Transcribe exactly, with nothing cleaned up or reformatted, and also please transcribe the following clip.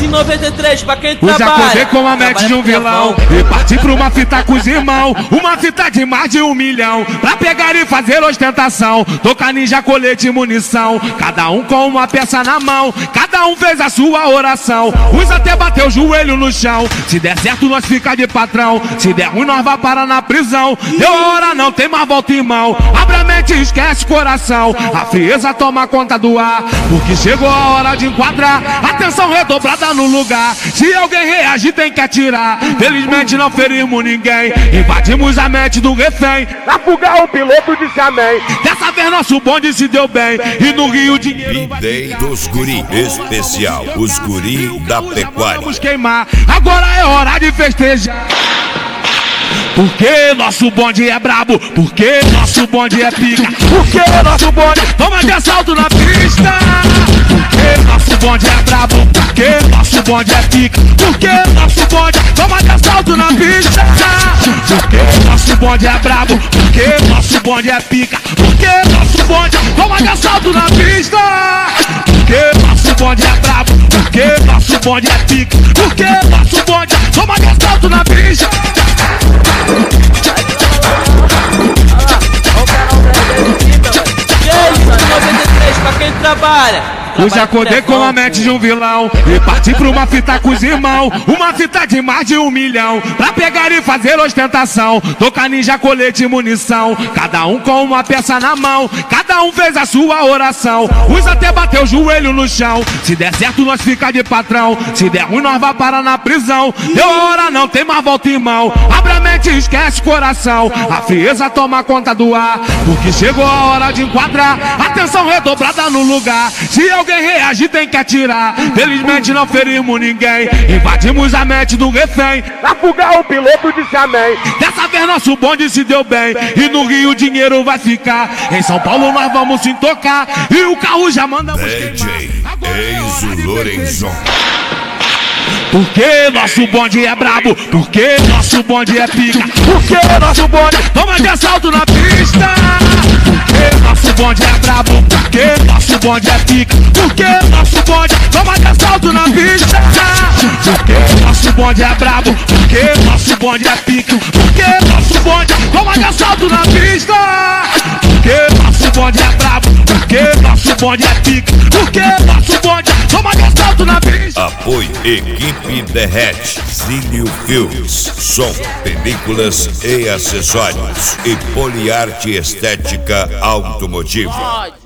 Age noventa e três pra quem Eu trabalha. já acordei com a mente de um vilão e parti pra uma fita com os irmãos. Uma fita de mais de um milhão pra pegar e fazer ostentação. Tocar ninja, colete e munição, cada um com uma peça na mão. Cada um fez a sua oração. Uns até bateu o joelho no chão. Se der certo nós fica de patrão, se der ruim nós vai parar na prisão. Deu a hora, não tem mais volta, irmão. Abre a mente e esquece o coração. A frieza toma conta do ar, porque chegou a hora de enquadrar. Atenção redobrada no lugar. Se alguém reagir tem que atirar. Felizmente não ferimos ninguém, invadimos a mente do refém. Na fuga o piloto disse amém. Dessa vez nosso bonde se deu bem, e no Rio dinheiro vai B-Day dos Guri especial, os Guri da Pecuária. vamos queimar, agora é hora de festejar. Porque nosso bonde é brabo, porque nosso bonde é pica, porque nosso bonde toma de assalto na pista. Porque nosso bonde é brabo, porque nosso bonde é pica, porque nosso bonde toma de assalto na pista. Porque nosso bonde é brabo, porque nosso bonde é pica, porque nosso bonde toma de assalto na pista. Porque nosso bonde é brabo, porque nosso bonde é pica, porque nosso bonde toma de assalto na pista. E aí, noventa e três pra quem trabalha. Eu já acordei com a mente de um vilão e parti pra uma fita com os irmãos. Uma fita de mais de um milhão pra pegar e fazer ostentação. Tocar ninja, colete e munição, cada um com uma peça na mão. Cada um fez a sua oração. Uns até bateu o joelho no chão. Se der certo nós fica de patrão, se der ruim nós vai parar na prisão. Deu a hora, não tem mais volta, irmão. Abre a mente e esquece o coração. A frieza toma conta do ar, porque chegou a hora de enquadrar. Atenção redobrada no lugar. Se alguém reagir tem que atirar. Felizmente não ferimos ninguém, invadimos a mente do refém. Na fuga o piloto disse amém. Dessa vez nosso bonde se deu bem, e no Rio o dinheiro vai ficar. Em São Paulo nós vamos se tocar, e o carro já manda D J Enzo Lorenzon. Porque nosso bonde é brabo, porque nosso bonde é pica, porque nosso bonde toma de assalto na pista. Porque nosso bonde é brabo, porque nosso bonde é pica, porque nosso bonde toma de assalto na pista. Porque nosso bonde é brabo, porque nosso bonde é pica, porque nosso bonde toma de assalto na pista. Porque nosso bonde é brabo, porque nosso bonde é pica, porque nosso bonde toma de assalto na pista. Apoio Equipe Derrete, Zílio Filmes, som, películas e acessórios e Poliarte Estética Automotiva.